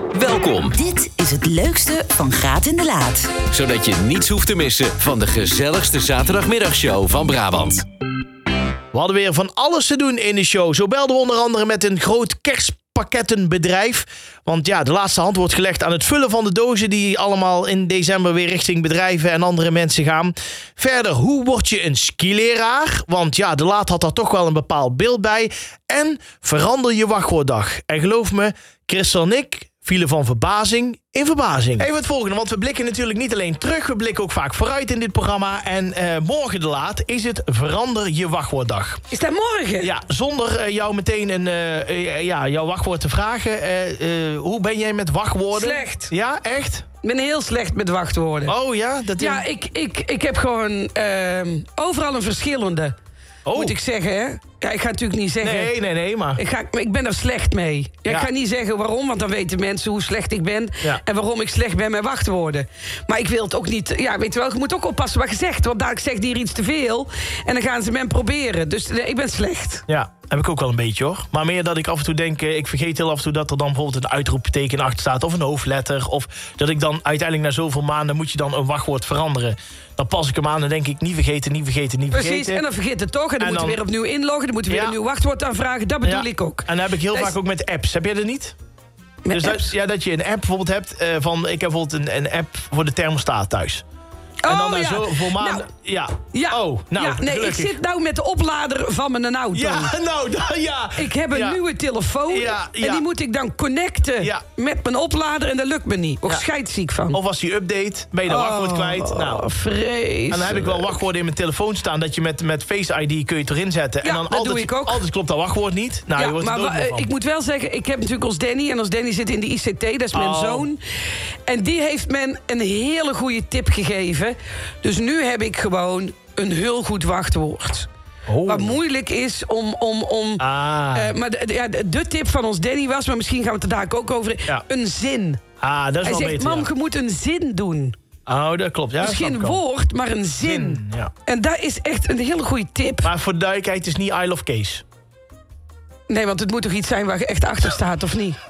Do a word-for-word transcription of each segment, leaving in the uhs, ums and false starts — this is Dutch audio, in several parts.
Welkom. Dit is het leukste van Graat in de Laat. Zodat je niets hoeft te missen van de gezelligste zaterdagmiddagshow van Brabant. We hadden weer van alles te doen in de show. Zo belden we onder andere met een groot kerstpakkettenbedrijf. Want ja, de laatste hand wordt gelegd aan het vullen van de dozen die allemaal in december weer richting bedrijven en andere mensen gaan. Verder, hoe word je een skileraar? Want ja, de Laat had daar toch wel een bepaald beeld bij. En verander je wachtwoorddag. En geloof me, Christel en ik vielen van verbazing in verbazing. Even het volgende, want we blikken natuurlijk niet alleen terug, we blikken ook vaak vooruit in dit programma. En uh, morgen de Laat is het Verander je wachtwoorddag. Is dat morgen? Ja, zonder uh, jou meteen een, uh, uh, ja, jouw wachtwoord te vragen. Uh, uh, hoe ben jij met wachtwoorden? Slecht. Ja, echt? Ik ben heel slecht met wachtwoorden. Oh ja? Dat ja, ik, ik, ik heb gewoon uh, overal een verschillende. Oh. Moet ik zeggen, hè? Ja, ik ga natuurlijk niet zeggen... Nee, nee, nee, maar... Ik, ga, ik ben er slecht mee. Ja, ja. Ik ga niet zeggen waarom, want dan weten mensen hoe slecht ik ben. Ja. En waarom ik slecht ben met wachtwoorden. Maar ik wil het ook niet... Ja, weet je wel, je moet ook oppassen wat je zegt. Want daar zegt hier iets te veel. En dan gaan ze men proberen. Dus nee, ik ben slecht. Ja, heb ik ook wel een beetje, hoor. Maar meer dat ik af en toe denk... Ik vergeet heel af en toe dat er dan bijvoorbeeld een uitroepteken achter staat. Of een hoofdletter. Of dat ik dan uiteindelijk na zoveel maanden... moet je dan een wachtwoord veranderen. Dan pas ik hem aan en denk ik niet vergeten, niet vergeten, niet vergeten. Precies, en dan vergeet het toch. En dan, en dan moet je weer opnieuw inloggen. Dan moet je weer ja. een nieuw wachtwoord aanvragen. Dat bedoel ja. ik ook. En dat heb ik heel dat vaak is... ook met apps. Heb jij dat niet? Met dus apps? Dat, ja, dat je een app bijvoorbeeld hebt. Uh, van, ik heb bijvoorbeeld een, een app voor de thermostaat thuis. En oh, dan uh, ja. zo voor maanden... Nou, ja. ja. Oh, nou, ja, nee, gelukkig. ik zit nou met de oplader van mijn auto. Ja, nou, da, ja. Ik heb een ja. nieuwe telefoon. Ja, ja. En die moet ik dan connecten ja. met mijn oplader. En dat lukt me niet. Word ik ja. scheidsziek van. Of als die update, ben je de oh, wachtwoord kwijt. Nou, vreselijk. En dan heb ik wel wachtwoorden in mijn telefoon staan... dat je met, met Face I D kun je het erin zetten. Ja, en dan dat altijd, doe ik ook. altijd klopt dat wachtwoord niet. Nou, ja, je wordt maar er dood uh, ik moet wel zeggen, ik heb natuurlijk als Danny... en als Danny zit in de I C T, dat is mijn oh. zoon. En die heeft men een hele goede tip gegeven. Dus nu heb ik gewoon een heel goed wachtwoord. Oh. Wat moeilijk is om... om, om ah. uh, maar de, de, ja, de tip van ons Danny was... maar misschien gaan we het er daar ook over... Ja. een zin. Ah, dat is Hij wel zegt, beter, mam, ja. je moet een zin doen. Oh, dat klopt. Ja, dus geen woord, maar een zin. zin ja. En dat is echt een hele goede tip. Maar voor de duidelijkheid, het is niet I love Kees. Nee, want het moet toch iets zijn waar je echt achter staat, of niet?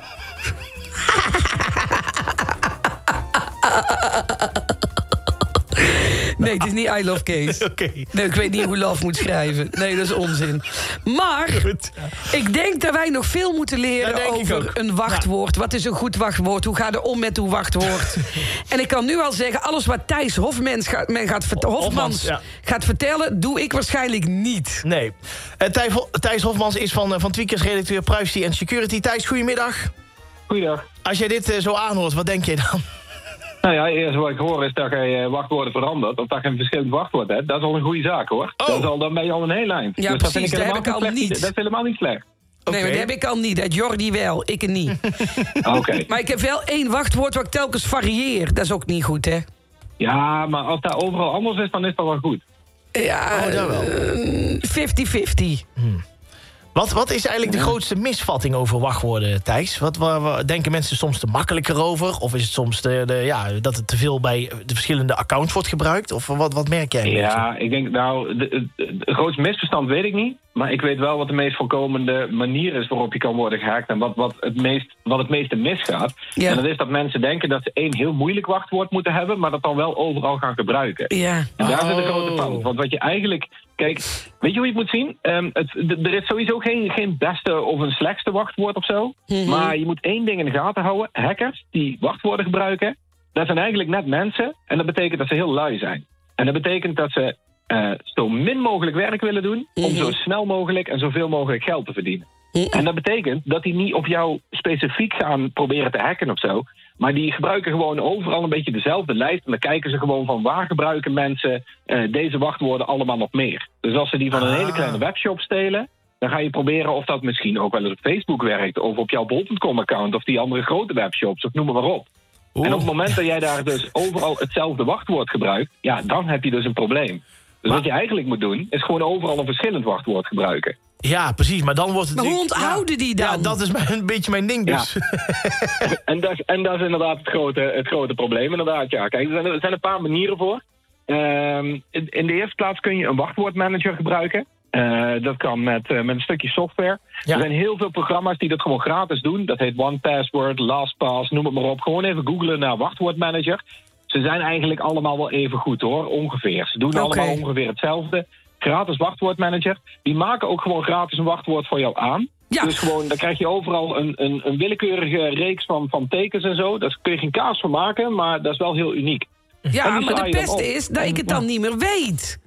Nee, het is niet I love Kees. Okay. Nee, ik weet niet hoe love moet schrijven. Nee, dat is onzin. Maar goed, ja. ik denk dat wij nog veel moeten leren over een wachtwoord. Ja. Wat is een goed wachtwoord? Hoe ga je om met uw wachtwoord? En ik kan nu al zeggen, alles wat Thijs Hofmans gaat, men gaat, vert- Hofmans, Hofmans ja. gaat vertellen... doe ik waarschijnlijk niet. Nee. Uh, Thijs, Thijs Hofmans is van, uh, van Tweakers, redacteur Privacy en Security. Thijs, goedemiddag. Goeiedag. Als jij dit uh, zo aanhoort, wat denk je dan? Nou ja, eerst wat ik hoor is dat je uh, wachtwoorden verandert... of dat je een verschillend wachtwoord hebt. Dat is al een goede zaak, hoor. Oh. Dat is al, dan ben je al een heel eind. Ja, dus precies, dat vind ik dat heb ik al slecht. niet. Dat is helemaal niet slecht. Okay. Nee, maar dat heb ik al niet. Dat Jordi wel, ik er niet. Oké. Okay. Maar ik heb wel één wachtwoord wat ik telkens varieer. Dat is ook niet goed, hè? Ja, maar als dat overal anders is, dan is dat wel goed. Ja, oh, dat wel. vijftig vijftig. Hmm. Wat, wat is eigenlijk de grootste misvatting over wachtwoorden, Thijs? Wat, waar, waar, denken mensen soms te makkelijker over? Of is het soms de, de, ja, dat het te veel bij de verschillende accounts wordt gebruikt? Of wat, wat merk jij? Ja, ik denk, nou, de, de, de grootste misverstand weet ik niet. Maar ik weet wel wat de meest voorkomende manier is waarop je kan worden gehackt. En wat, wat, het, meest, wat het meeste misgaat. Ja. En dat is dat mensen denken dat ze één heel moeilijk wachtwoord moeten hebben... maar dat dan wel overal gaan gebruiken. Ja. En daar oh. zit een grote fout. Want wat je eigenlijk... Kijk, weet je hoe je het moet zien? Um, het, d- er is sowieso geen, geen beste of een slechtste wachtwoord of zo. Mm-hmm. Maar je moet één ding in de gaten houden. Hackers die wachtwoorden gebruiken... dat zijn eigenlijk net mensen. En dat betekent dat ze heel lui zijn. En dat betekent dat ze... Uh, zo min mogelijk werk willen doen... om mm-hmm. zo snel mogelijk en zoveel mogelijk geld te verdienen. Mm-hmm. En dat betekent dat die niet op jou specifiek gaan proberen te hacken of zo... maar die gebruiken gewoon overal een beetje dezelfde lijst... en dan kijken ze gewoon van waar gebruiken mensen... Uh, deze wachtwoorden allemaal nog meer. Dus als ze die van een ah. hele kleine webshop stelen... dan ga je proberen of dat misschien ook wel eens op Facebook werkt... of op jouw bol punt com-account of die andere grote webshops... of noem maar op. Oeh. En op het moment dat jij daar dus overal hetzelfde wachtwoord gebruikt... ja, dan heb je dus een probleem. Dus maar wat je eigenlijk moet doen, is gewoon overal een verschillend wachtwoord gebruiken. Ja, precies, maar dan wordt het... Maar hoe onthouden ja, die dan? Ja, dat is mijn, een beetje mijn ding dus. Ja. en, dat, en dat is inderdaad het grote, het grote probleem, inderdaad. Ja. Kijk, er zijn, er zijn een paar manieren voor. Um, in, in de eerste plaats kun je een wachtwoordmanager gebruiken. Uh, dat kan met, uh, met een stukje software. Ja. Er zijn heel veel programma's die dat gewoon gratis doen. Dat heet one password, LastPass, noem het maar op. Gewoon even googlen naar wachtwoordmanager. Ze zijn eigenlijk allemaal wel even goed, hoor. Ongeveer. Ze doen okay. allemaal ongeveer hetzelfde. Gratis wachtwoordmanager. Die maken ook gewoon gratis een wachtwoord voor jou aan. Ja. Dus gewoon, dan krijg je overal een, een, een willekeurige reeks van, van tekens en zo. Daar kun je geen kaas van maken, maar dat is wel heel uniek. Ja, maar het beste is dat ik het dan niet meer weet.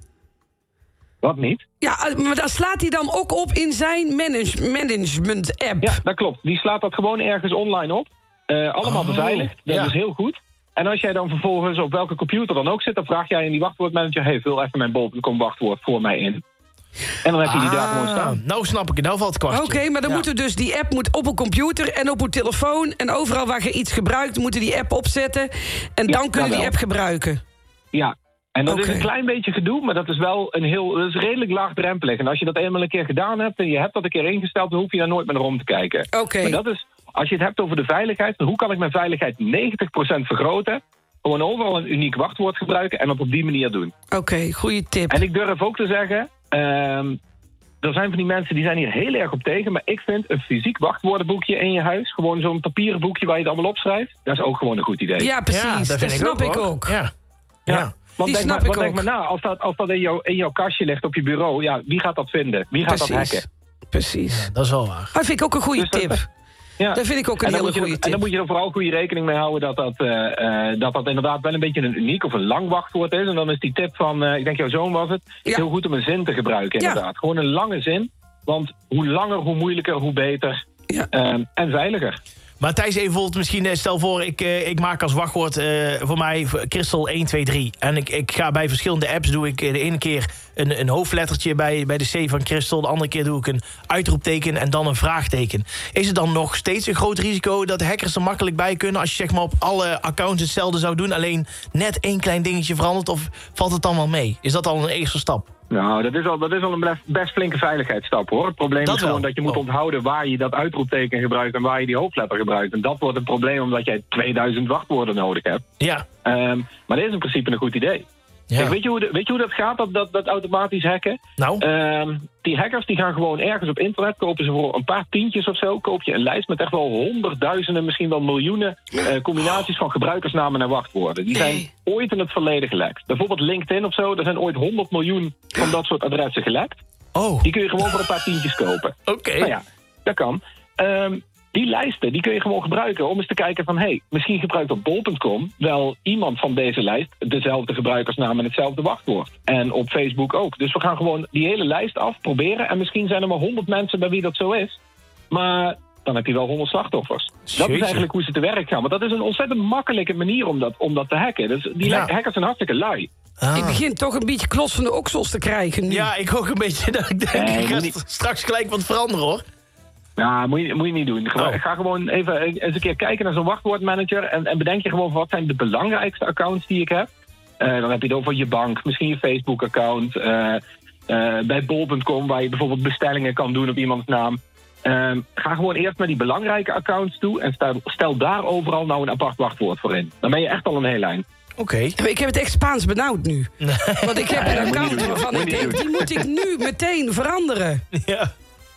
Wat niet? Ja, maar dan slaat hij dan ook op in zijn manage, management-app. Ja, dat klopt. Die slaat dat gewoon ergens online op. Uh, allemaal oh, beveiligd. Dat ja. is heel goed. En als jij dan vervolgens op welke computer dan ook zit, dan vraag jij in die wachtwoordmanager: hey, vul even mijn bol punt com wachtwoord voor mij in. En dan heb je die ah, daar gewoon staan. Nou snap ik het, nou valt het kwartje. Oké, okay, maar dan ja. moeten dus die app moet op een computer en op een telefoon. En overal waar je iets gebruikt, moeten die app opzetten. En ja, dan kunnen die app gebruiken. Ja, en dat okay. is een klein beetje gedoe, maar dat is wel een heel, dat is redelijk laagdrempelig. En als je dat eenmaal een keer gedaan hebt en je hebt dat een keer ingesteld, dan hoef je daar nooit meer naar om te kijken. Oké. Okay. Maar dat is, als je het hebt over de veiligheid, hoe kan ik mijn veiligheid negentig procent vergroten? Gewoon overal een uniek wachtwoord gebruiken en dat op die manier doen. Oké, okay, goede tip. En ik durf ook te zeggen, um, er zijn van die mensen die zijn hier heel erg op tegen, maar ik vind een fysiek wachtwoordenboekje in je huis, gewoon zo'n papieren boekje waar je het allemaal opschrijft, dat is ook gewoon een goed idee. Ja, precies. Ja, dat, dat snap ik ook. ook. Ja. ja. ja. Want die denk snap maar, ik want ook. denk maar na, als dat, als dat in, jou, in jouw kastje ligt op je bureau, ja, wie gaat dat vinden? Wie gaat precies. dat hacken? Precies. Ja, dat is wel waar. Dat vind ik ook een goede dus tip. Dat, ja. dat vind ik ook een hele goede tip. En dan moet je er vooral goede rekening mee houden dat dat, uh, uh, dat dat inderdaad wel een beetje een uniek of een lang wachtwoord is. En dan is die tip van, uh, ik denk jouw zoon was het, ja. heel goed om een zin te gebruiken inderdaad. Ja. Gewoon een lange zin, want hoe langer, hoe moeilijker, hoe beter ja. um, en veiliger. Maar Thijs, even bijvoorbeeld misschien, stel voor, ik, uh, ik maak als wachtwoord uh, voor mij Crystal een twee drie. En ik, ik ga bij verschillende apps, doe ik de ene keer een, een hoofdlettertje bij, bij de C van Crystal. De andere keer doe ik een uitroepteken en dan een vraagteken. Is het dan nog steeds een groot risico dat de hackers er makkelijk bij kunnen als je zeg maar op alle accounts hetzelfde zou doen, alleen net één klein dingetje verandert, of valt het dan wel mee? Is dat al een eerste stap? Nou, dat is al, dat is al een best, best flinke veiligheidsstap, hoor. Het probleem dat is gewoon wel. dat je moet oh. onthouden waar je dat uitroepteken gebruikt en waar je die hoofdletter gebruikt. En dat wordt een probleem omdat jij tweeduizend wachtwoorden nodig hebt. Ja. Um, maar dat is in principe een goed idee. Ja. Kijk, weet je hoe de, weet je hoe dat gaat, dat, dat, dat automatisch hacken? Nou? Um, die hackers die gaan gewoon ergens op internet, kopen ze voor een paar tientjes of zo, koop je een lijst met echt wel honderdduizenden, misschien wel miljoenen uh, combinaties van gebruikersnamen en wachtwoorden. Die zijn nee. ooit in het verleden gelekt. Bijvoorbeeld LinkedIn of zo, er zijn ooit honderd miljoen van dat soort adressen gelekt. Oh. Die kun je gewoon voor een paar tientjes kopen. Oké. Okay. Nou ja, dat kan. Um, Die lijsten die kun je gewoon gebruiken om eens te kijken van, hé, hey, misschien gebruikt op bol punt com wel iemand van deze lijst dezelfde gebruikersnaam en hetzelfde wachtwoord. En op Facebook ook. Dus we gaan gewoon die hele lijst afproberen. En misschien zijn er maar honderd mensen bij wie dat zo is. Maar dan heb je wel honderd slachtoffers. Jeetje. Dat is eigenlijk hoe ze te werk gaan. Maar dat is een ontzettend makkelijke manier om dat, om dat te hacken. Dus die ja. hackers zijn hartstikke lui. Ah. Ik begin toch een beetje klots van de oksels te krijgen nu. Ja, ik ook een beetje. Dat ik denk, nee, ik ga niet... straks gelijk wat veranderen, hoor. Ja, moet je, moet je niet doen. Ga, oh. ga gewoon even eens een keer kijken naar zo'n wachtwoordmanager en, en bedenk je gewoon wat zijn de belangrijkste accounts die ik heb. Uh, dan heb je het over je bank, misschien je Facebook-account, uh, uh, bij bol punt com waar je bijvoorbeeld bestellingen kan doen op iemands naam. Uh, ga gewoon eerst naar die belangrijke accounts toe en stel, stel daar overal nou een apart wachtwoord voor in. Dan ben je echt al een heel lijn. Oké. Okay. Ik heb het echt Spaans benauwd nu. Want ik heb een account waarvan ik denk, die moet ik nu meteen veranderen. Ja.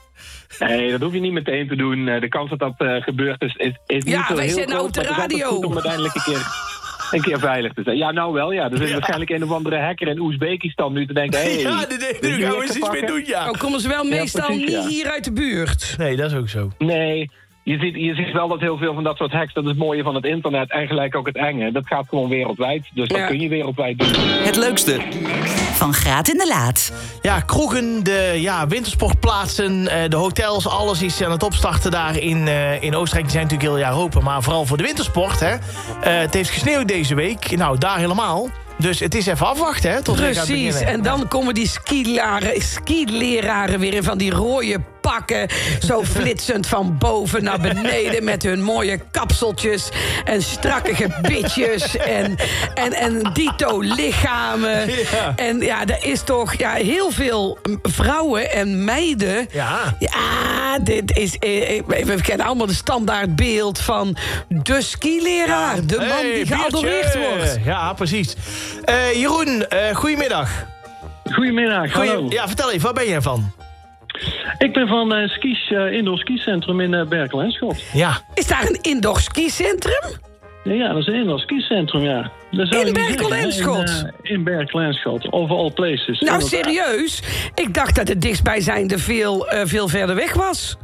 Nee, dat hoef je niet meteen te doen. De kans dat dat uh, gebeurt is, is, is ja, niet zo wij heel zijn groot. Ja, wij zijn nou op de radio. Het is goed om uiteindelijk een keer, een keer veilig te zijn. Ja, nou wel, ja. Er zit ja. waarschijnlijk een of andere hacker in Oezbekistan nu te denken, hé, hey, ja, nu gaan we eens iets mee doen, ja. Oh, komen ze wel meestal ja, precies, niet ja. hier uit de buurt? Nee, dat is ook zo. Nee, je ziet, je ziet wel dat heel veel van dat soort hacks, dat is het mooie van het internet en gelijk ook het enge. Dat gaat gewoon wereldwijd, dus dat ja. kun je wereldwijd doen. Het leukste van Graat in de Laat. Ja, kroegen, de ja, wintersportplaatsen, de hotels, alles is aan het opstarten daar in, uh, in Oostenrijk. Die zijn natuurlijk heel jaar open, maar vooral voor de wintersport. Hè. Uh, het heeft gesneeuwd deze week, nou daar helemaal. Dus het is even afwachten, hè? Tot precies, en dan komen die skileraren, skileraren weer in van die rode pakken. Zo flitsend van boven naar beneden met hun mooie kapseltjes en strakke gebitjes en, en, en dito lichamen. Ja. En ja, er is toch ja, heel veel vrouwen en meiden. Ja, ja dit is, we kennen allemaal de standaardbeeld van de skileraar. Ja. De man hey, die geadoreerd wordt. Ja, precies. Uh, Jeroen, uh, goedemiddag. Goedemiddag, Goeie, hallo. ja, vertel even, waar ben je van? Ik ben van uh, skis, uh, Indoor Skicentrum in uh, Berkel en Schot. Ja. Is daar een indoor skicentrum? Ja, ja, dat is een Indoor Skicentrum, ja. Dat zou In je niet Berkel zeggen, en Schot? In, uh, in Berkel en Schot, of all places. Nou, Inderdaad. serieus? Ik dacht dat het dichtstbijzijnde veel, uh, veel verder weg was.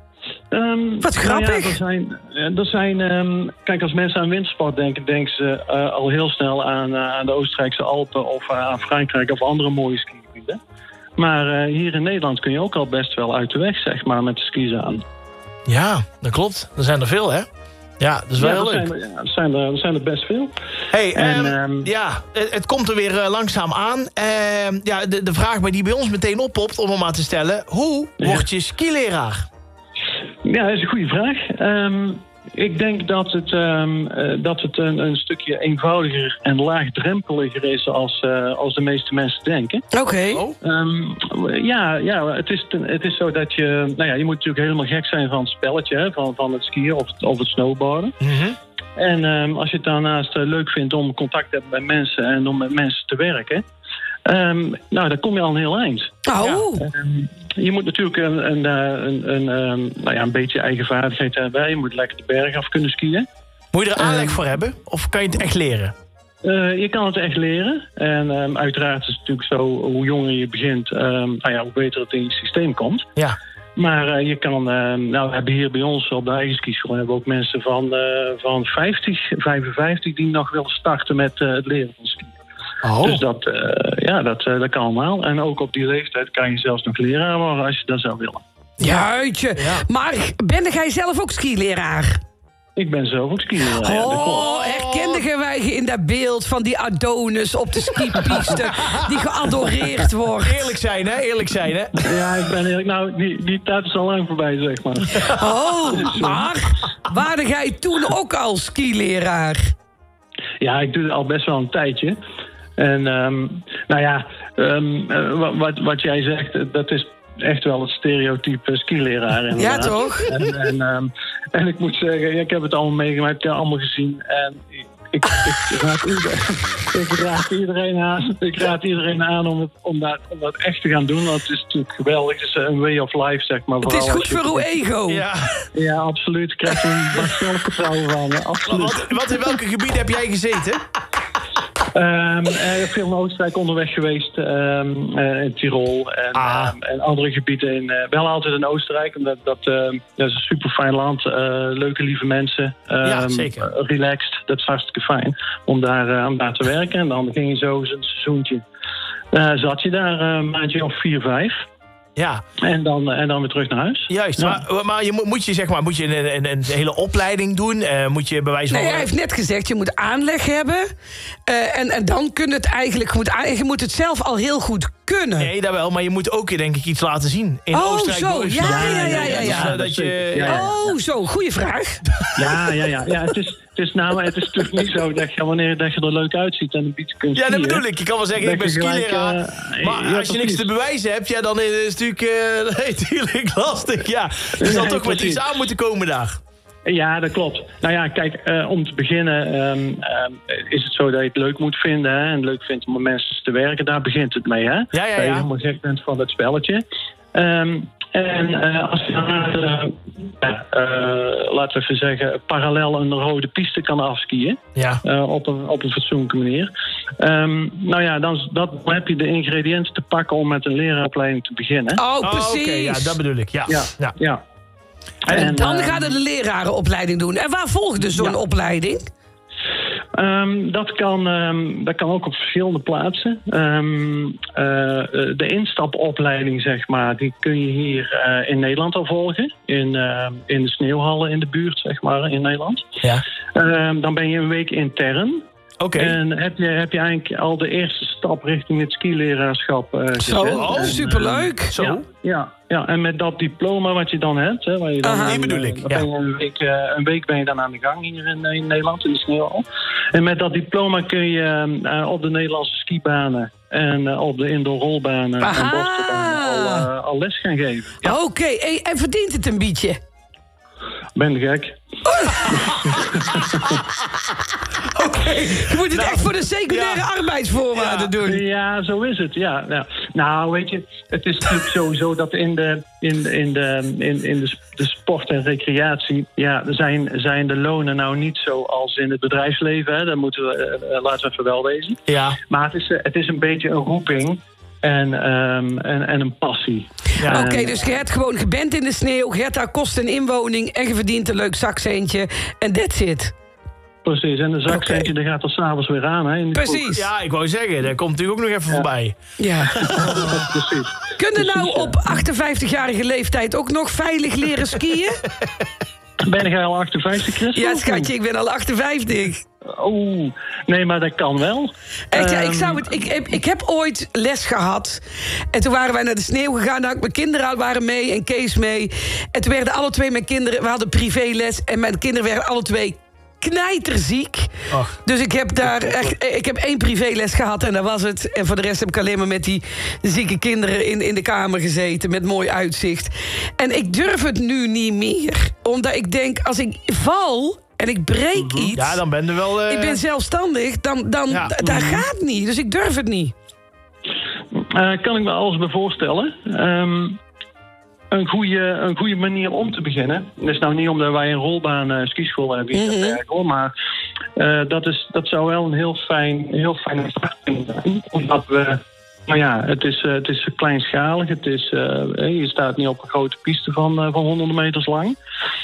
Um, Wat grappig. Nou ja, er zijn, er zijn um, kijk, als mensen aan wintersport denken, denken ze uh, al heel snel aan, uh, aan de Oostenrijkse Alpen of uh, aan Frankrijk of andere mooie skigebieden. Maar uh, hier in Nederland kun je ook al best wel uit de weg, zeg maar, met de skis aan. Ja, dat klopt. Er zijn er veel, hè? Ja, dat is wel Ja, heel er leuk. zijn, er- ja, er zijn er, er zijn er best veel. Hey, En, ehm, ehm, ja, het, het komt er weer uh, langzaam aan. Ehm, ja, de, de vraag die bij ons meteen oppopt, om hem maar te stellen. Hoe Ja. word je skileraar? Ja, dat is een goede vraag. Um, ik denk dat het, um, uh, dat het een, een stukje eenvoudiger en laagdrempeliger is als, uh, als de meeste mensen denken. Oké. Oh. Um, ja, ja het, is, het is zo dat je... Nou ja, je moet natuurlijk helemaal gek zijn van het spelletje, hè, van, van het skiën of het, of het snowboarden. Mhm. En um, als je het daarnaast uh, leuk vindt om contact te hebben met mensen en om met mensen te werken... Um, nou, dan kom je al een heel eind. Oh. Um, je moet natuurlijk een, een, een, een, een, nou ja, een beetje eigen vaardigheid hebben. Je moet lekker de berg af kunnen skiën. Moet je er aanleg Ehm. voor hebben? Of kan je het echt leren? Uh, je kan het echt leren. En um, uiteraard is het natuurlijk zo, hoe jonger je begint, um, nou ja, hoe beter het in je systeem komt. Ja. Maar uh, je kan, uh, nou we hebben hier bij ons op de eigen skischool hebben we ook mensen van, uh, van vijftig, vijfenvijftig die nog willen starten met uh, het leren van skiën. Oh. Dus dat, uh, ja, dat, uh, dat kan allemaal. En ook op die leeftijd kan je zelfs nog leraar worden als je dat zou willen. Juitje. Ja. Maar ben jij zelf ook skileraar? Ik ben zelf ook skileraar. Ja, dat klopt. Oh, herkende wij je in dat beeld van die Adonis op de skipiste die geadoreerd wordt? Eerlijk zijn, hè? Eerlijk zijn, hè? Ja, ik ben eerlijk. Nou, die, die tijd is al lang voorbij, zeg maar. Oh, maar waarde jij toen ook al skileraar? Ja, ik doe het al best wel een tijdje. En um, nou ja, um, uh, wat, wat jij zegt, dat is echt wel het stereotype skileraar. Ja, inderdaad. toch? En, en, um, en ik moet zeggen, ik heb het allemaal meegemaakt, ik heb het allemaal gezien. En ik, ik, ik, raad, iedereen, ik, raad iedereen aan, ik raad iedereen aan om, het, om, dat, om dat echt te gaan doen. Want het is natuurlijk geweldig. Het is een way of life, zeg maar. Het is Vooral goed als je- voor uw ego. Ja. Ja, absoluut. Ik krijg er een bak zelfvertrouwen van. hè, Absoluut. Wat, wat in welke gebieden heb jij gezeten? Um, ik heb veel in Oostenrijk onderweg geweest, um, uh, in Tirol en, Ah. um, en andere gebieden. In, uh, wel altijd in Oostenrijk, omdat dat, uh, dat is een super fijn land. Uh, leuke, lieve mensen. Um, Ja, zeker. uh, relaxed, dat is hartstikke fijn om daar, uh, om daar te werken. En dan ging je zo een seizoentje. Uh, zat je daar uh, een maandje of vier, vijf. Ja, En dan, uh, en dan weer terug naar huis. juist. Ja. Maar, maar je moet, moet je zeg maar, moet je een, een, een hele opleiding doen? Uh, moet je bij wijze van... Nee, hij heeft net gezegd, je moet aanleg hebben. Uh, en, en dan kun je het eigenlijk... Je moet, aan- je moet het zelf al heel goed kunnen. Nee, dat wel, maar je moet ook denk ik iets laten zien. In Oh, Oostenrijk, zo. Oostenrijk. Ja, ja, ja, ja, ja. Dus, uh, dat je, Ja, ja. Oh, zo, goede vraag. Ja, ja, ja. ja het, is, het, is namelijk, het is natuurlijk niet zo dat je wanneer dat je er leuk uitziet en een beetje kunt Ja, dat skiën, bedoel ik. Je kan wel zeggen, ik ben dat je gelijk, skileraar. uh, maar ja, als je niks precies. te bewijzen hebt, ja, dan is het natuurlijk, uh, nee, natuurlijk lastig. Ja. Je zal Nee, toch met precies. iets aan moeten komen daar. Ja, dat klopt. Nou ja, kijk, uh, om te beginnen um, um, is het zo dat je het leuk moet vinden. Hè, en leuk vindt om met mensen te werken. Daar begint het mee, hè? ja, Dat je ja. helemaal gek bent van het spelletje. Um, en uh, als je dan, uh, uh, laten we even zeggen, parallel een rode piste kan afskiën. Ja. Uh, op, een, op een fatsoenlijke manier. Um, nou ja, dan, dat, dan heb je de ingrediënten te pakken om met een leraaropleiding te beginnen. Oh, Oh, precies. oké, ja, dat bedoel ik. Ja. Ja, Ja. ja. En, dan uh, gaat er de lerarenopleiding doen. En waar volgde zo'n Ja. opleiding? Um, dat, kan, um, dat kan ook op verschillende plaatsen. Um, uh, de instapopleiding, zeg maar, die kun je hier uh, in Nederland al volgen. In, uh, in de sneeuwhallen in de buurt, zeg maar, in Nederland. Ja. Um, dan ben je een week intern. Oké. En heb je, heb je eigenlijk al de eerste stap richting het skileraarschap uh, gezet. Zo, oh, En, superleuk. Zo. Ja, ja, ja, en met dat diploma wat je dan hebt... Hè, waar je dan Aha. aan, Die bedoel ik, dan ja. ben je een, week, uh, een week ben je dan aan de gang hier in, in Nederland, in de sneeuwhal. En met dat diploma kun je uh, op de Nederlandse skibanen... en uh, op de indoor rolbanen Aha. en bostenbanen al, uh, al les gaan geven. Ja, Oké, en, en verdient het een beetje? ben je gek? Oké. Je moet het Nou, echt voor de secundaire ja. arbeidsvoorwaarden Ja. doen. Ja, zo is het. Ja, ja. Nou, weet je, het is natuurlijk sowieso dat in de, in, de- in, de, in, in de, de sport en recreatie, ja, zijn, zijn de lonen nou niet zo als in het bedrijfsleven. Hè. Dat moeten we, uh, laten we even wel wezen. Ja. Maar het is, uh, het is een beetje een roeping en, um, en, en een passie. Ja. Oké, En- dus je hebt gewoon, je bent in de sneeuw, je hebt daar kosten en inwoning en je verdient een leuk zakcentje. En that's it. Precies, en de zakcentje Oké. die gaat er s'avonds weer aan. Hè, in de Precies. Ja, ik wou zeggen, dat komt natuurlijk ook nog even voorbij. Ja. kroeg. Precies. Kun je nou Precies, ja. op achtenvijftigjarige leeftijd ook nog veilig leren skiën? Ben jij al achtenvijftig, Christel? Ja, schatje, ik ben al achtenvijftig. Oeh, nee, maar dat kan wel. Echt, ja, ik, Ehm, zou het, ik, heb, ik heb ooit les gehad. En toen waren wij naar de sneeuw gegaan. Nou, mijn kinderen waren mee en Kees mee. En toen werden alle twee mijn kinderen... We hadden privéles en mijn kinderen werden alle twee knijterziek. Ach. Dus ik heb daar echt... Ik heb één privéles gehad en dat was het. En voor de rest heb ik alleen maar met die zieke kinderen in, in de kamer gezeten. Met mooi uitzicht. En ik durf het nu niet meer. Omdat ik denk, als ik val... en ik breek iets... Ja, dan ben je wel... eh, Ik ben zelfstandig, dan, dan Ja. d- dat gaat niet. Dus ik durf het niet. Eh, kan ik me alles bij voorstellen. Ehm, een, goede, een goede manier om te beginnen. Dat is nou niet omdat wij een rolbaan uh, skischool hebben hier in Bergen, hoor, maar uh, dat, is, dat zou wel een heel fijn, heel fijn start kunnen zijn. Omdat we... Nou ja, het is, uh, het is kleinschalig. Het is, uh, je staat niet op een grote piste van, uh, van honderden meters lang.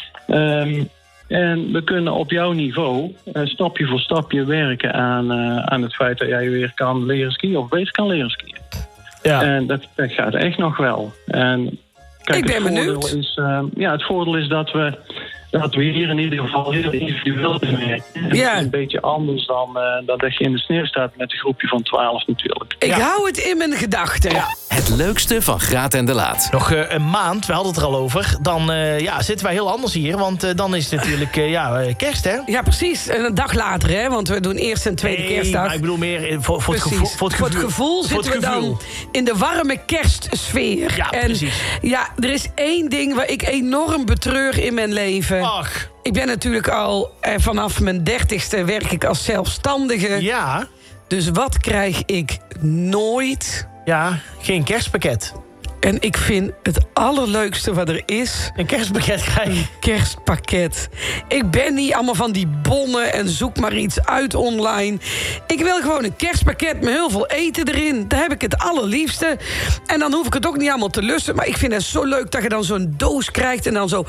Um, En we kunnen op jouw niveau uh, stapje voor stapje werken aan, uh, aan het feit dat jij weer kan leren skiën of beter kan leren skiën. Ja. En dat, dat gaat echt nog wel. En kijk, Ik ben het voordeel benieuwd. Is, uh, ja, het voordeel is dat we, dat we hier in ieder geval heel individueel kunnen werken. En Ja. dat is een beetje anders dan, uh, dan dat je in de sneeuw staat met een groepje van twaalf natuurlijk. Ik Ja. hou het in mijn gedachten. Ja. Het leukste van Graat en de Laat. Nog eh, een maand, we hadden het er al over. Dan eh, ja, zitten wij heel anders hier. Want eh, dan is het natuurlijk eh, ja, eh, kerst, hè? Ja, precies. En een dag later, hè? Want we doen eerst een tweede Nee, kerstdag. maar ik bedoel meer eh, voor, voor, het, Precies. gevoel, voor het gevoel. Voor het zitten we gevoel. dan in de warme kerstsfeer. Ja, en precies. ja, er is één ding waar ik enorm betreur in mijn leven. Ach, Ik ben natuurlijk al eh, vanaf mijn dertigste werk ik als zelfstandige. ja. Dus wat krijg ik nooit? Ja, geen kerstpakket. En ik vind het allerleukste wat er is... Een kerstpakket krijgen. kerstpakket. Ik ben niet allemaal van die bonnen en zoek maar iets uit online. Ik wil gewoon een kerstpakket met heel veel eten erin. Daar heb ik het allerliefste. En dan hoef ik het ook niet allemaal te lussen. Maar ik vind het zo leuk dat je dan zo'n doos krijgt en dan zo...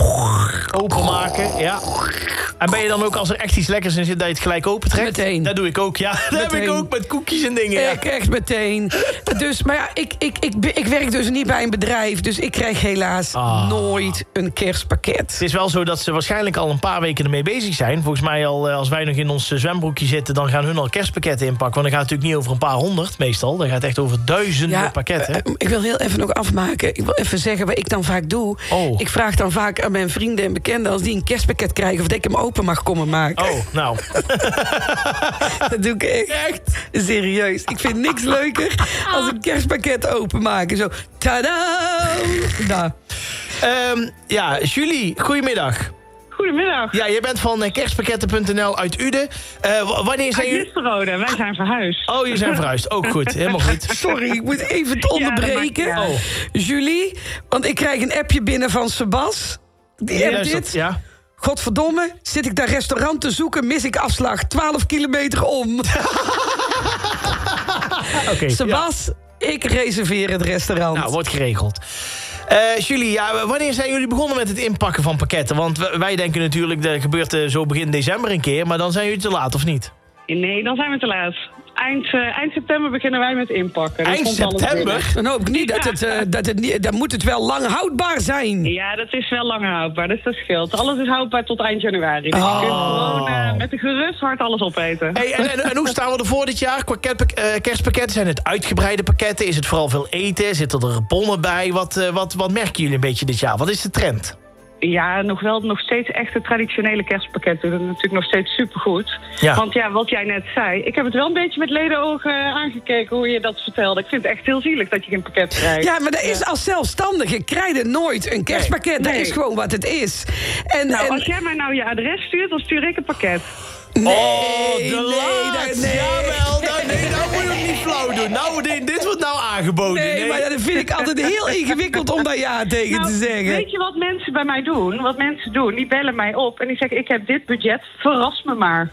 Openmaken, ja. En ben je dan ook, als er echt iets lekkers in zit, dat je het gelijk opentrekt? Meteen. Dat doe ik ook, ja. Dat heb ik Meteen. ook met koekjes en dingen. Ja. Ik echt meteen. Dus, maar ja, ik, ik, ik, ik werk dus niet bij een bedrijf. Dus ik krijg helaas Ah. nooit een kerstpakket. Het is wel zo dat ze waarschijnlijk al een paar weken ermee bezig zijn. Volgens mij al, eh, als wij nog in ons eh, zwembroekje zitten... dan gaan hun al kerstpakketten inpakken. Want dan gaat het natuurlijk niet over een paar honderd meestal. Dan gaat het echt over duizenden pakketten. eh, ik wil heel even nog afmaken. Ik wil even zeggen wat ik dan vaak doe. Oh. Ik vraag dan vaak aan mijn vrienden en bekenden... als die een kerstpakket krijgen... of dat ik hem open mag komen maken. Oh, nou. Dat doe ik echt. echt. Serieus. Ik vind niks leuker als een kerstpakket openmaken. Zo, tada! Nou, Ehm, ja, Julie, goedemiddag. Goedemiddag. Ja, jij bent van eh, kerstpakketten punt n l uit Uden. Eh, w- wanneer zijn Uit jullie... Nistelrode, wij zijn verhuisd. Oh, jullie zijn verhuisd. Ook goed, helemaal goed. sorry, ik moet even te onderbreken. Ja, dat maakt niet Julie, want ik krijg een appje binnen van Sebas. Die Ja, appt luistert, dit. ja. Godverdomme, zit ik daar restaurant te zoeken, mis ik afslag. twaalf kilometer om. Oké, ja. Sebas, ik reserveer het restaurant. Nou, wordt geregeld. Eh Julie, ja, wanneer zijn jullie begonnen met het inpakken van pakketten? Want w- wij denken natuurlijk, dat gebeurt eh, zo begin december een keer... maar dan zijn jullie te laat, of niet? Nee, dan zijn we te laat. Eind, uh, eind september beginnen wij met inpakken. Dan Eind komt alles september? binnen. Dan hoop ik niet dat het, uh, dat het niet... Dan moet het wel lang houdbaar zijn. Ja, dat is wel langer houdbaar, dus dat scheelt. Alles is houdbaar tot eind januari. Dus Oh. je kunt gewoon uh, met een gerust hart alles opeten. Hey, en, en, en hoe staan we ervoor dit jaar qua kerp- eh, kerstpakketten? Zijn het uitgebreide pakketten? Is het vooral veel eten? Zitten er bonnen bij? Wat, eh, wat, wat merken jullie een beetje dit jaar? Wat is de trend? Ja, nog wel nog steeds echte traditionele kerstpakketten. Dat is natuurlijk nog steeds supergoed. Ja. Want ja, wat jij net zei, ik heb het wel een beetje met ledenogen aangekeken hoe je dat vertelde. Ik vind het echt heel zielig dat je geen pakket krijgt. Ja, maar dat is als zelfstandige krijg je nooit een kerstpakket. Nee. Dat is gewoon wat het is. En, Nou, en... als jij mij nou je adres stuurt, dan stuur ik een pakket. Nee, oh, de nee, laat. dat- nee. Jawel, nou, nee, nou moet je ook niet flauw doen. Nou, dit, dit wordt nou aangeboden. Nee, Nee, maar dat vind ik altijd heel ingewikkeld om daar ja tegen Nou, te zeggen. weet je wat mensen bij mij doen? Wat mensen doen, die bellen mij op en die zeggen... ik heb dit budget, verras me maar.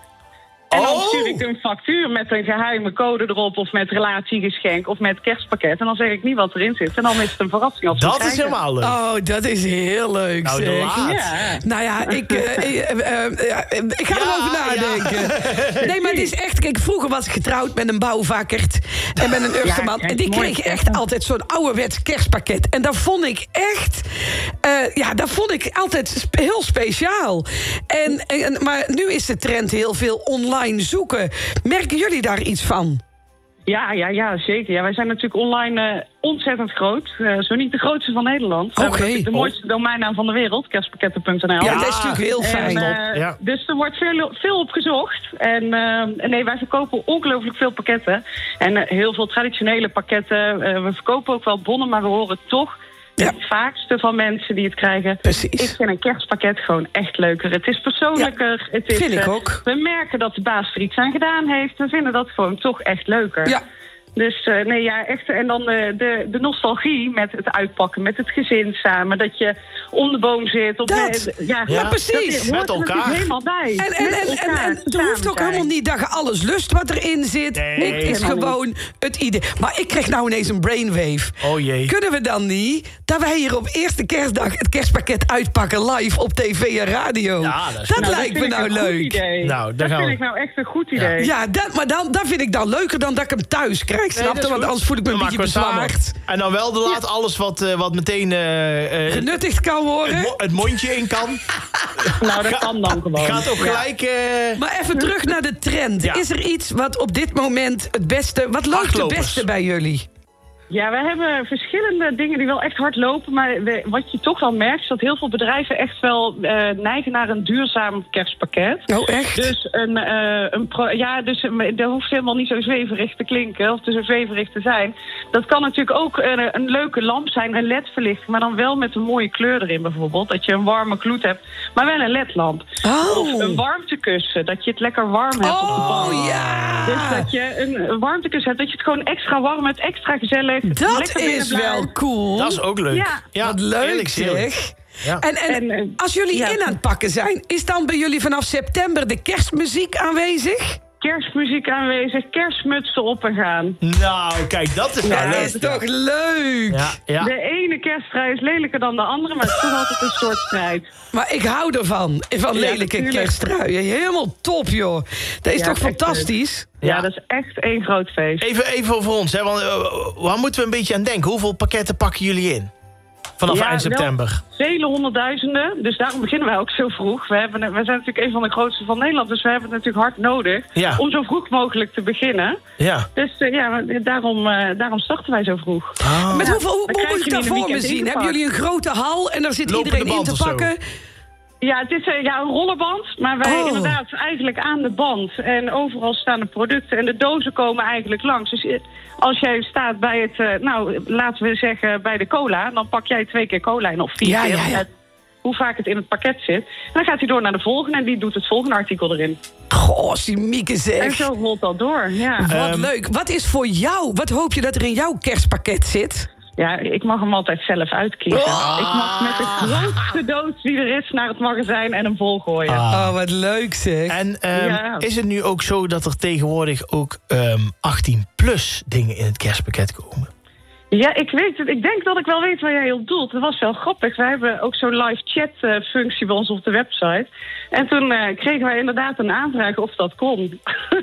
En dan Oh. stuur ik een factuur met een geheime code erop... of met relatiegeschenk of met kerstpakket. En dan zeg ik niet wat erin zit. En dan is het een verrassing als we dat is krijgen. helemaal leuk. Oh, dat is heel leuk, Nou, de zeg. laat. Ja. Nou ja, ik, eh, eh, eh, eh, ja, ik ga Ja, erover nadenken. Nee, maar het is echt... Kijk, vroeger was ik getrouwd met een bouwvakkert en met een Usterman. kijk, En die mooi. kreeg echt altijd zo'n ouderwets kerstpakket. En dat vond ik echt... eh, ja, dat vond ik altijd sp- heel speciaal. En, en, maar nu is de trend heel veel online zoeken. Merken jullie daar iets van? Ja, ja, ja, zeker. Ja, wij zijn natuurlijk online eh, ontzettend groot. Eh, zo niet de grootste van Nederland. We hebben Oké. natuurlijk de mooiste domeinnaam van de wereld, kerstpakketten punt n l. Ja, dat is natuurlijk heel fijn. En, eh, Ja. Dus er wordt veel, veel op gezocht. En eh, nee, wij verkopen ongelooflijk veel pakketten. En eh, heel veel traditionele pakketten. Eh, we verkopen ook wel bonnen, maar we horen toch... Ja. Het vaakste van mensen die het krijgen... Precies. Ik vind een kerstpakket gewoon echt leuker. Het is persoonlijker. Het is, vind ik eh, ook. We merken dat de baas er iets aan gedaan heeft. We vinden dat gewoon toch echt leuker. Ja. Dus uh, nee, ja, echt. En dan uh, de, de nostalgie met het uitpakken, met het gezin samen. Dat je om de boom zit. Of Dat. met, ja, Ja, dat precies. is- hoort Met er natuurlijk elkaar. helemaal bij. En, en, Met en, en, elkaar en het samen hoeft ook zijn. helemaal niet dat je alles lust wat erin zit. Nee. Het is Helemaal gewoon het idee. Maar ik krijg nou ineens een brainwave. Oh jee. Kunnen we dan niet dat wij hier op eerste kerstdag het kerstpakket uitpakken live op tv en radio? Ja, dat is dat goed. Nou, lijkt me vind ik nou een goed leuk. idee. Nou, daar dat gaan vind we. ik nou echt een goed idee. Ja, dat, maar dan, dat vind ik dan leuker dan dat ik hem thuis krijg. Snap dat je? is Want goed. anders voel ik me een Dan beetje maken we samen. bezwaard. En dan wel de laat alles wat, eh, wat meteen eh, eh, Genuttigd kan worden. het, mo- het mondje in kan. Nou, dat kan dan gewoon. Gaat ook Ja. gelijk... eh, Maar even terug naar de trend. Ja. Is er iets wat op dit moment het beste... Wat loopt het Hardlopers. beste bij jullie? Ja, we hebben verschillende dingen die wel echt hard lopen. Maar we- wat je toch wel merkt, is dat heel veel bedrijven echt wel eh, neigen naar een duurzaam kerstpakket. Oh, echt? Dus een, eh, een pro- ja, dus een- dat hoeft helemaal niet zo zweverig te klinken of te zo zweverig te zijn. Dat kan natuurlijk ook een, een leuke lamp zijn, een L E D-verlichting, maar dan wel met een mooie kleur erin bijvoorbeeld. Dat je een warme gloed hebt, maar wel een L E D-lamp. Oh. Of een warmtekussen, dat je het lekker warm hebt op de bank. Oh, ja. Dus dat je een een warmtekussen hebt, dat je het gewoon extra warm hebt, extra gezellig. Dat lekker is binnen wel blijft. cool. dat is ook leuk. Ja. Wat leuk, eerlijk, heerlijk. zeg. Ja. En, en, En, eh, als jullie ja. in aan het pakken zijn... is dan bij jullie vanaf september de kerstmuziek aanwezig? Kerstmuziek aanwezig, kerstmutsen op en gaan. Nou, kijk, dat is nou Ja, leuk. Dat is toch leuk? Ja, ja. De ene kersttrui is lelijker dan de andere, maar het is toch altijd een soort strijd. Maar ik hou ervan, van Ja, lelijke natuurlijk. kersttruien. Helemaal top, joh. Dat is Ja, toch echt fantastisch? Ja, Ja. dat is echt één groot feest. Even, even voor ons, hè, want, uh, waar moeten we een beetje aan denken? Hoeveel pakketten pakken jullie in? Vanaf Ja, eind wel september. Vele honderdduizenden, dus daarom beginnen wij ook zo vroeg. We, hebben, we zijn natuurlijk een van de grootste van Nederland, dus we hebben het natuurlijk hard nodig Ja. om zo vroeg mogelijk te beginnen. Ja. Dus uh, ja, daarom, uh, daarom starten wij zo vroeg. Oh. Met hoeveel, hoe dan hoe krijg moet ik je dat in een voor me weekend zien? Hebben ingepakt. jullie een grote hal en daar zit Lopende iedereen in band te of zo? pakken? Ja, het is uh, ja, een rollenband, maar wij Oh. inderdaad eigenlijk aan de band. En overal staan de producten en de dozen komen eigenlijk langs. Dus uh, als jij staat bij het, uh, nou laten we zeggen bij de cola, dan pak jij twee keer cola in of vier Ja, keer. ja, ja. Met hoe vaak het in het pakket zit. En dan gaat hij door naar de volgende en die doet het volgende artikel erin. Goh, die Mieke En zeg. zo rolt dat door, ja. Wat Ehm. leuk. Wat is voor jou, wat hoop je dat er in jouw kerstpakket zit? Ja, ik mag hem altijd zelf uitkiezen. Oh. Ik mag met de grootste doos die er is naar het magazijn en hem volgooien. Ah. Oh, wat leuk zeg. En ehm, Ja. is het nu ook zo dat er tegenwoordig ook ehm, achttien plus dingen in het kerstpakket komen? Ja, ik weet het. Ik denk dat ik wel weet waar jij op doelt. Dat was wel grappig. Wij hebben ook zo'n live chat uh, functie bij ons op de website. En toen uh, kregen wij inderdaad een aanvraag of dat kon.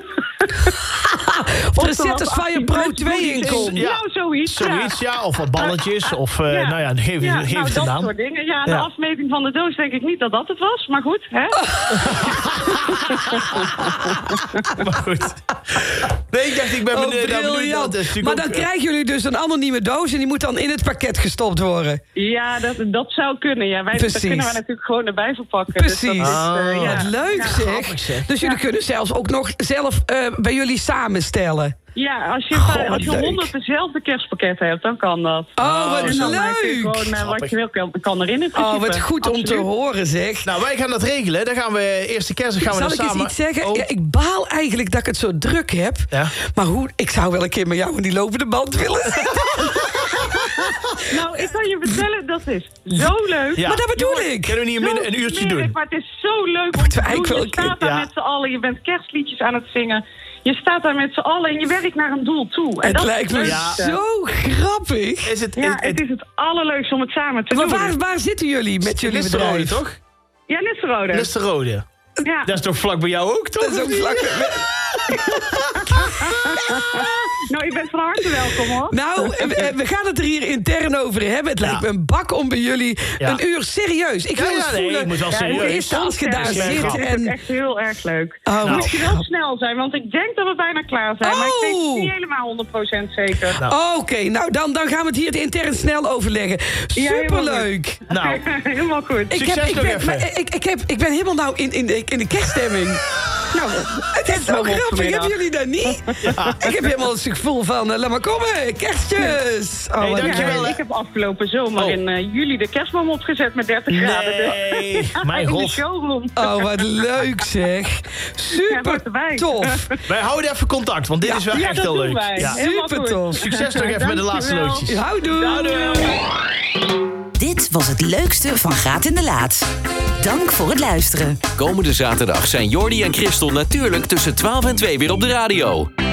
Of er zit dus Fire Pro twee in komt. Ja. Nou, zoiets. Zoiets, ja. Of wat balletjes. Of, uh, Ja. nou ja, geef, Ja, geef nou, het een dat naam. soort dingen. Ja, de Ja. afmeting van de doos denk ik niet dat dat het was. Maar goed, hè? Maar goed. Nee, ik dacht, ik ben Oh, benieuwd. briljant. Dat maar dan ook, krijgen jullie dus een anonieme doos... en die moet dan in het pakket gestopt worden. Ja, dat, dat zou kunnen. Ja, wij, Precies. dat kunnen wij natuurlijk gewoon erbij verpakken. Precies. Dus dat is, uh, ja. Wat leuk, Ja, zeg. grappig, zeg. Dus jullie kunnen zelfs ook nog zelf uh, bij jullie samenstellen. Ja, als je, Goh, als je leuk. honderd dezelfde kerstpakketten hebt, dan kan dat. Oh, wat En dan maak je leuk. gewoon uh, wat je wil, kan, kan erin in Oh, principe. wat goed om te Absoluut. horen, zeg. Nou, wij gaan dat regelen. Dan gaan we eerste kerst gaan we Zal dan ik samen... eens iets zeggen? Oh. Ja, ik baal eigenlijk dat ik het zo druk heb. Ja. Maar hoe, ik zou wel een keer met jou in die lopende band willen. Nou, ik kan je vertellen, dat is zo leuk. Ja. Maar dat bedoel ik. Kunnen we niet een, min- een uurtje Smerig, doen? Maar het is zo leuk om Moeten te we eigenlijk doen. wel Je staat een daar keer- met z'n allen, je bent kerstliedjes aan het zingen. Je staat daar met z'n allen en je werkt naar een doel toe. En Het dat lijkt is me het Ja. leukste. zo grappig. Is het... Ja, is- het is het allerleukste om het samen te Maar doen. waar, waar zitten jullie met jullie Listerode, bedrijf? toch? Ja, Nisserode. Listerode. Ja. Dat is toch vlak bij jou ook, toch? Dat is ook vlak. Nou, je bent van harte welkom, hoor. Nou, we, we gaan het er hier intern over hebben. Het lijkt me een bak om bij jullie Ja. een uur serieus. Ik wil Ja, eens ja, nee, voelen ik moet wel hoe serieus. is het als je daar Dat is geen zit. grap. Het is En, echt heel erg leuk. oh, Nou. Moet je wel snel zijn, want ik denk dat we bijna klaar zijn. Maar ik weet Oh. het niet helemaal honderd procent zeker. Nou. Oké, nou dan, dan gaan we het hier intern snel overleggen. Ja, helemaal Superleuk. Nou, helemaal goed. Ik, Succes heb, ik, nog ben, even. maar ik, ik, heb, ik ben helemaal nou in, in, de, in de kerststemming. Nou, Het is zo wel grappig, vanmiddag. hebben jullie dat niet? Ik heb helemaal het gevoel van, uh, laat maar komen, kerstjes. Oh, Hey, wat dankjewel, leuk. Ja, ik heb afgelopen zomer Oh. in uh, juli de kerstboom opgezet met dertig graden. nee, Dus. mijn in de god. showroom. Oh, wat leuk zeg. Ja, Super hoort erbij. tof. Wij houden even contact, want dit Ja. is wel Ja, echt dat heel doen leuk. wij. Ja. Helemaal Super goed. tof. Succes nog even met de laatste Dankjewel. loodjes. Houdoe. Dit was het leukste van Graat in de Laat. Dank voor het luisteren. Komende zaterdag zijn Jordi en Christel natuurlijk tussen twaalf en twee weer op de radio.